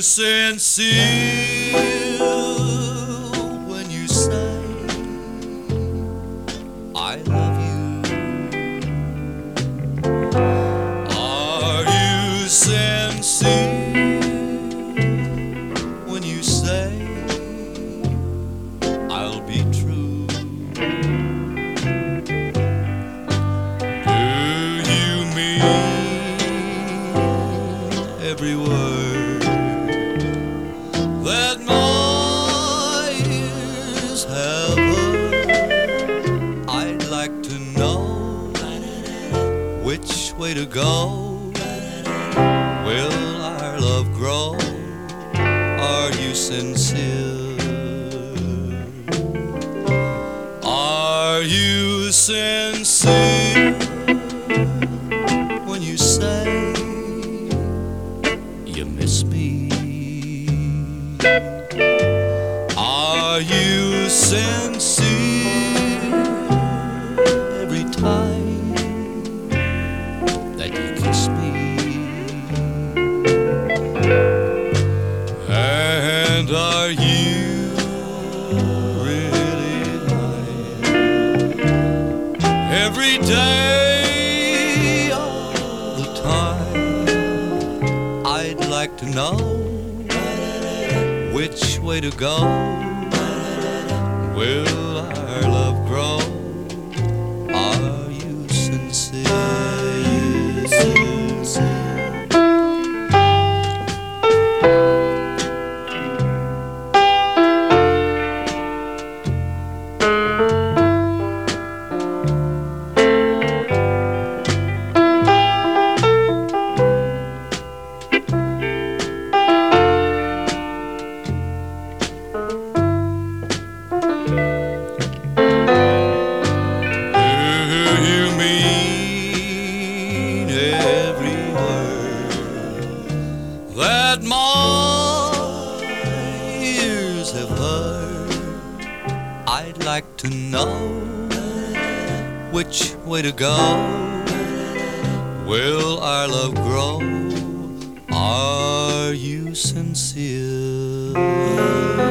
sincere when you say I love you? Are you sincere when you say I'll be true? Do you mean every word that my ears have heard? I'd like to know which way to go. Will our love grow? Are you sincere? Are you sincere when you say you miss me? Are you sincere every time that you kiss me? And are you really mine every day all the time? I'd like to know which way to go. Will our love grow? Are you sincere? That my ears have heard. I'd like to know which way to go. Will our love grow? Are you sincere?